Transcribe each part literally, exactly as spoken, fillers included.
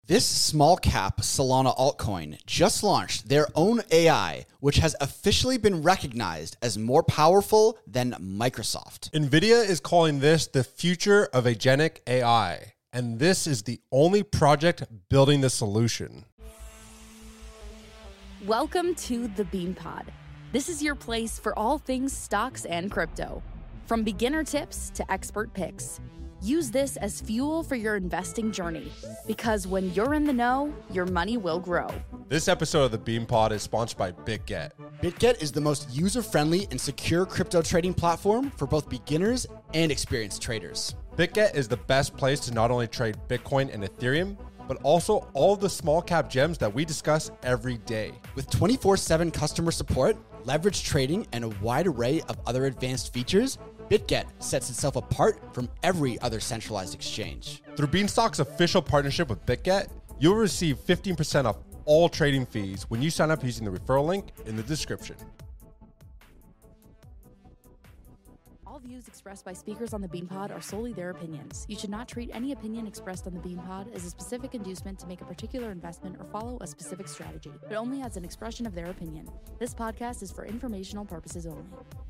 This small cap Solana altcoin just launched their own A I, which has officially been recognized as more powerful than Microsoft. NVIDIA is calling this the future of agentic A I, and this is the only project building the solution. Welcome to the BeanPod. This is your place for all things stocks and crypto. From beginner tips to expert picks. Use this as fuel for your investing journey, because when you're in the know, your money will grow. This episode of the BeanPod is sponsored by BitGet. BitGet is the most user-friendly and secure crypto trading platform for both beginners and experienced traders. BitGet is the best place to not only trade Bitcoin and Ethereum, but also all the small cap gems that we discuss every day. With twenty-four seven customer support, leverage trading, and a wide array of other advanced features, BitGet sets itself apart from every other centralized exchange. Through Beanstalk's official partnership with BitGet, you'll receive fifteen percent off all trading fees when you sign up using the referral link in the description. All views expressed by speakers on the BeanPod are solely their opinions. You should not treat any opinion expressed on the BeanPod as a specific inducement to make a particular investment or follow a specific strategy, but only as an expression of their opinion. This podcast is for informational purposes only.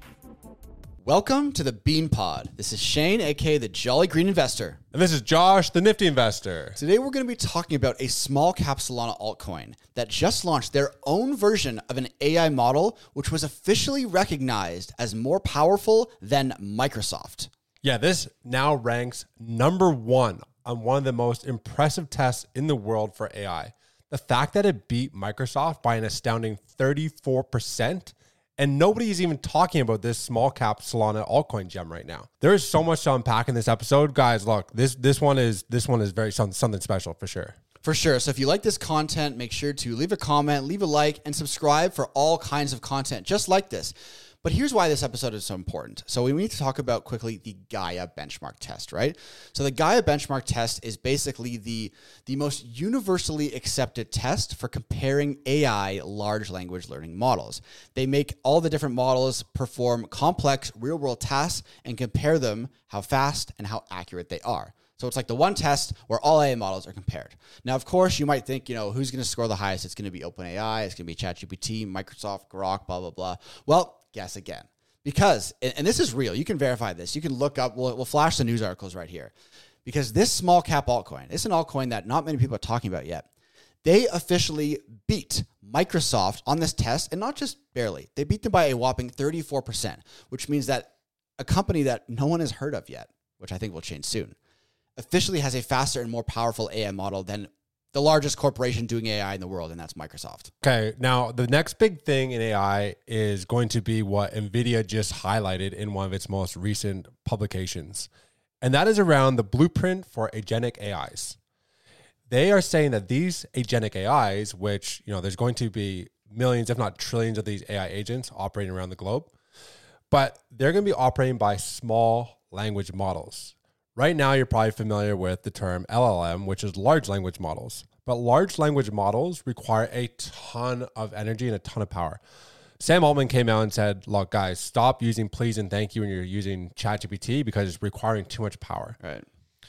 Welcome to the BeanPod. This is Shane, aka the Jolly Green Investor. And this is Josh, the Nifty Investor. Today we're going to be talking about a small cap Solana altcoin that just launched their own version of an A I model, which was officially recognized as more powerful than Microsoft. Yeah, this now ranks number one on one of the most impressive tests in the world for A I. The fact that it beat Microsoft by an astounding thirty-four percent. And nobody's even talking about this small cap Solana altcoin gem right now. There is so much to unpack in this episode. Guys, look, this this one is this one is very something, something special for sure. For sure. So if you like this content, make sure to leave a comment, leave a like, and subscribe for all kinds of content just like this. But here's why this episode is so important. So we need to talk about quickly the Gaia benchmark test, right? So the Gaia benchmark test is basically the, the most universally accepted test for comparing A I large language learning models. They make all the different models perform complex real-world tasks and compare them how fast and how accurate they are. So it's like the one test where all A I models are compared. Now, of course, you might think, you know, who's going to score the highest? It's going to be OpenAI, it's going to be ChatGPT, Microsoft, Grok, blah, blah, blah. Well, guess again. Because, and this is real, you can verify this. You can look up, we'll, we'll flash the news articles right here. Because this small cap altcoin, it's an altcoin that not many people are talking about yet. They officially beat Microsoft on this test, and not just barely. They beat them by a whopping thirty-four percent, which means that a company that no one has heard of yet, which I think will change soon, officially has a faster and more powerful A I model than the largest corporation doing A I in the world, and that's Microsoft. Okay, now the next big thing in A I is going to be what NVIDIA just highlighted in one of its most recent publications, and that is around the blueprint for agentic A Is. They are saying that these agentic A Is, which, you know, there's going to be millions, if not trillions of these A I agents operating around the globe, but they're going to be operating by small language models. Right now, you're probably familiar with the term L L M, which is large language models. But large language models require a ton of energy and a ton of power. Sam Altman came out and said, look, guys, stop using please and thank you when you're using ChatGPT because it's requiring too much power. Right.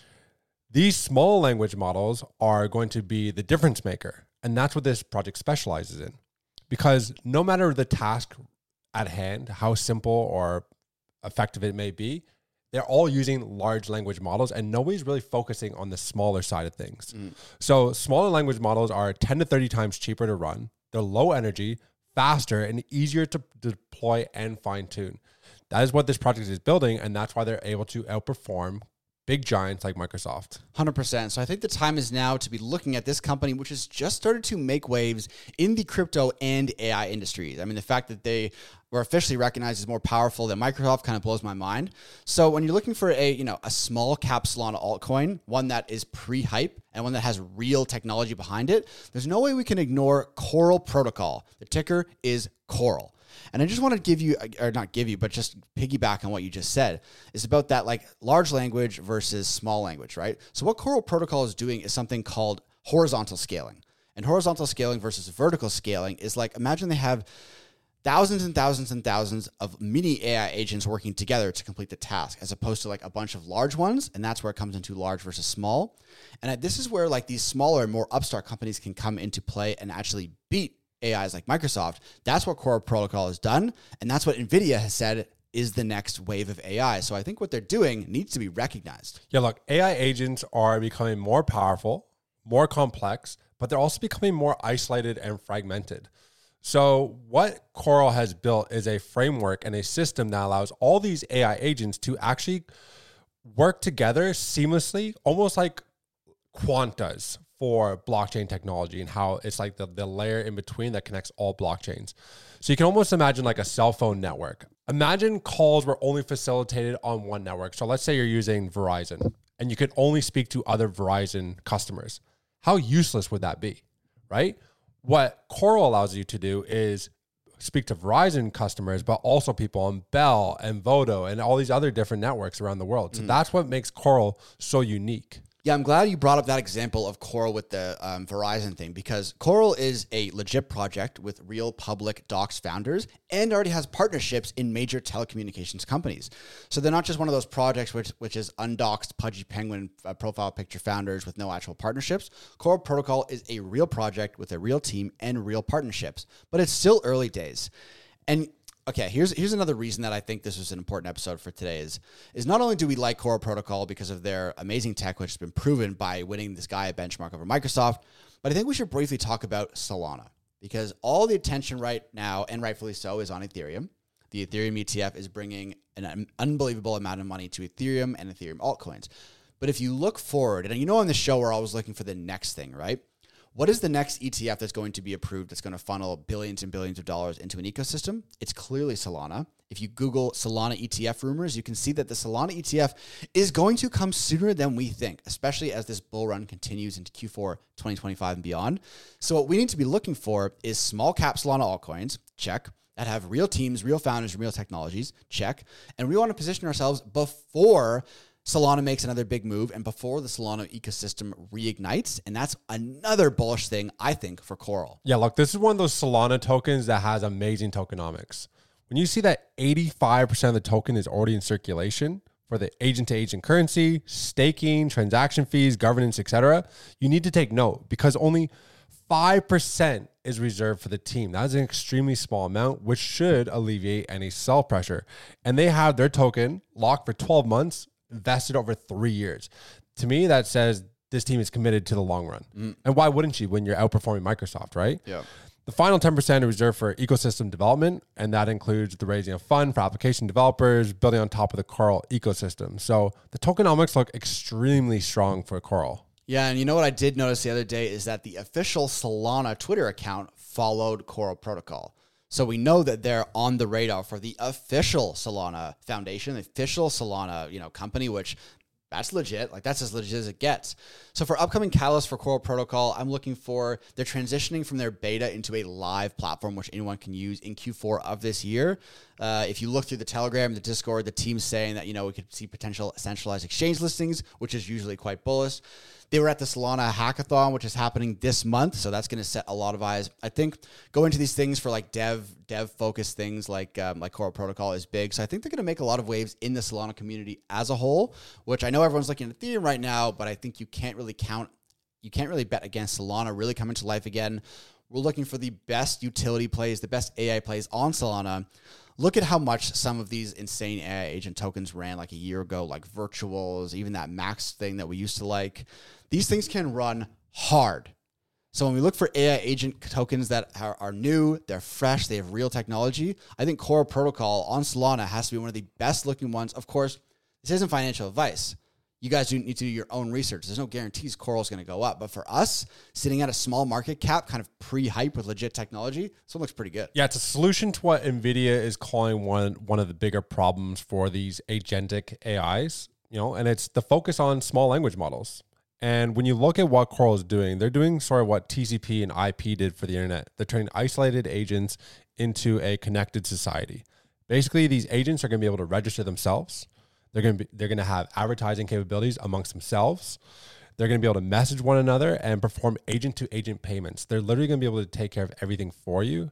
These small language models are going to be the difference maker. And that's what this project specializes in. Because no matter the task at hand, how simple or effective it may be, they're all using large language models, and nobody's really focusing on the smaller side of things. Mm. So smaller language models are ten to thirty times cheaper to run. They're low energy, faster, and easier to deploy and fine tune. That is what this project is building, and that's why they're able to outperform big giants like Microsoft. one hundred percent. So I think the time is now to be looking at this company, which has just started to make waves in the crypto and A I industries. I mean, the fact that they were officially recognized as more powerful than Microsoft kind of blows my mind. So when you're looking for a, you know, a small cap Solana altcoin, one that is pre-hype and one that has real technology behind it, there's no way we can ignore Coral Protocol. The ticker is Coral. And I just want to give you, or not give you, but just piggyback on what you just said. It's about that like large language versus small language, right? So what Coral Protocol is doing is something called horizontal scaling. And horizontal scaling versus vertical scaling is like, imagine they have thousands and thousands and thousands of mini A I agents working together to complete the task, as opposed to like a bunch of large ones. And that's where it comes into large versus small. And this is where like these smaller, more upstart companies can come into play and actually beat A Is like Microsoft. That's what Coral Protocol has done. And that's what NVIDIA has said is the next wave of A I. So I think what they're doing needs to be recognized. Yeah, look, A I agents are becoming more powerful, more complex, but they're also becoming more isolated and fragmented. So what Coral has built is a framework and a system that allows all these A I agents to actually work together seamlessly, almost like quantas for blockchain technology, and how it's like the, the layer in between that connects all blockchains. So you can almost imagine like a cell phone network. Imagine calls were only facilitated on one network. So let's say you're using Verizon and you could only speak to other Verizon customers. How useless would that be, right? What Coral allows you to do is speak to Verizon customers, but also people on Bell and Vodo and all these other different networks around the world. So mm. that's what makes Coral so unique. Yeah, I'm glad you brought up that example of Coral with the um, Verizon thing, because Coral is a legit project with real public docs founders and already has partnerships in major telecommunications companies. So they're not just one of those projects which which is undoxed Pudgy Penguin uh, profile picture founders with no actual partnerships. Coral Protocol is a real project with a real team and real partnerships, but it's still early days. And okay, here's here's another reason that I think this was an important episode for today is, is not only do we like Coral Protocol because of their amazing tech, which has been proven by winning this Gaia benchmark over Microsoft, but I think we should briefly talk about Solana, because all the attention right now, and rightfully so, is on Ethereum. The Ethereum E T F is bringing an unbelievable amount of money to Ethereum and Ethereum altcoins. But if you look forward, and you know on the show we're always looking for the next thing, right? What is the next E T F that's going to be approved that's going to funnel billions and billions of dollars into an ecosystem? It's clearly Solana. If you Google Solana E T F rumors, you can see that the Solana E T F is going to come sooner than we think, especially as this bull run continues into Q four twenty twenty-five and beyond. So what we need to be looking for is small cap Solana altcoins, check, that have real teams, real founders, real technologies, check. And we want to position ourselves before Solana makes another big move and before the Solana ecosystem reignites. And that's another bullish thing, I think, for Coral. Yeah, look, this is one of those Solana tokens that has amazing tokenomics. When you see that eighty-five percent of the token is already in circulation for the agent-to-agent currency, staking, transaction fees, governance, et cetera, you need to take note because only five percent is reserved for the team. That is an extremely small amount, which should alleviate any sell pressure. And they have their token locked for twelve months, invested over three years. To me, that says this team is committed to the long run. Mm. And why wouldn't you when you're outperforming Microsoft, right? Yeah. The final ten percent is reserved for ecosystem development, and that includes the raising of fund for application developers, building on top of the Coral ecosystem. So the tokenomics look extremely strong for Coral. Yeah, and you know what I did notice the other day is that the official Solana Twitter account followed Coral Protocol. So we know that they're on the radar for the official Solana Foundation, the official Solana, you know, company, which that's legit. Like that's as legit as it gets. So for upcoming catalysts for Coral Protocol, I'm looking for they're transitioning from their beta into a live platform, which anyone can use in Q four of this year. Uh, if you look through the Telegram, the Discord, the team's saying that, you know, we could see potential centralized exchange listings, which is usually quite bullish. They were at the Solana Hackathon, which is happening this month, so that's going to set a lot of eyes. I think going into these things for like dev, dev-focused things like um, like Coral Protocol is big. So I think they're going to make a lot of waves in the Solana community as a whole, which I know everyone's looking at Ethereum right now, but I think you can't really count, you can't really bet against Solana really coming to life again. We're looking for the best utility plays, the best A I plays on Solana. Look at how much some of these insane A I agent tokens ran like a year ago, like virtuals, even that Max thing that we used to like. These things can run hard. So when we look for A I agent tokens that are, are new, they're fresh, they have real technology, I think Coral Protocol on Solana has to be one of the best looking ones. Of course, this isn't financial advice. You guys do need to do your own research. There's no guarantees Coral's going to go up. But for us, sitting at a small market cap, kind of pre-hype with legit technology, this one looks pretty good. Yeah, it's a solution to what NVIDIA is calling one, one of the bigger problems for these agentic A Is, you know, and it's the focus on small language models. And when you look at what Coral is doing, they're doing sort of what T C P and I P did for the internet. They're turning isolated agents into a connected society. Basically, these agents are going to be able to register themselves. They're going to be, they're going to have advertising capabilities amongst themselves. They're going to be able to message one another and perform agent to agent payments. They're literally going to be able to take care of everything for you.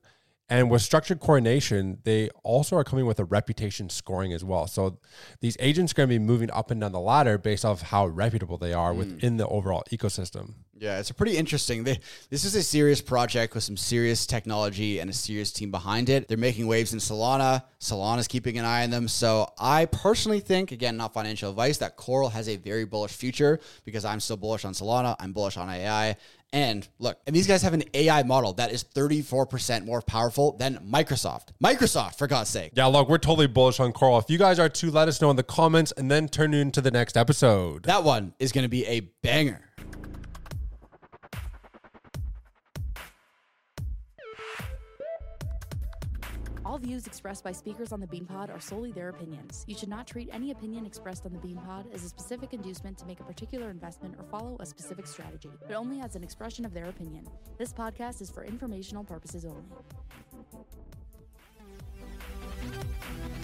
And with structured coordination, they also are coming with a reputation scoring as well. So these agents are going to be moving up and down the ladder based off how reputable they are mm. within the overall ecosystem. Yeah, it's a pretty interesting. They, this is a serious project with some serious technology and a serious team behind it. They're making waves in Solana. Solana's keeping an eye on them. So I personally think, again, not financial advice, that Coral has a very bullish future because I'm still bullish on Solana. I'm bullish on A I. And look, and these guys have an A I model that is thirty-four percent more powerful than Microsoft. Microsoft, for God's sake. Yeah, look, we're totally bullish on Coral. If you guys are too, let us know in the comments and then turn into the next episode. That one is going to be a banger. All views expressed by speakers on the BeanPod are solely their opinions. You should not treat any opinion expressed on the BeanPod as a specific inducement to make a particular investment or follow a specific strategy, but only as an expression of their opinion. This podcast is for informational purposes only.